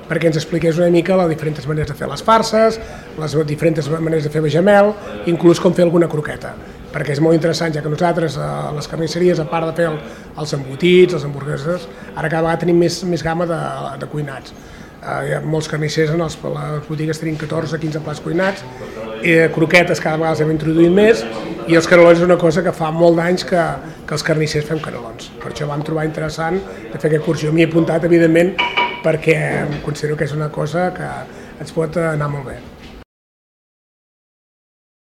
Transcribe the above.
perquè ens expliqués una mica les diferents maneres de fer les farses, les diferents maneres de fer bechamel, inclús com fer alguna croqueta, perquè és molt interessant, ja que nosaltres a les carnisseries, a part de fer els embotits, les hamburgueses, ara cada vegada tenim més gamma de cuinats. Hi ha molts carnissers, en les botigues tenim 14-15 plats cuinats, croquetes cada vegada s'hem introduït més, i els canelons és una cosa que fa molt d'anys que els carnissers fem canelons. Per això vam trobar interessant de fer aquest curs. Jo m'hi he apuntat, evidentment, perquè considero que és una cosa que ens pot anar molt bé.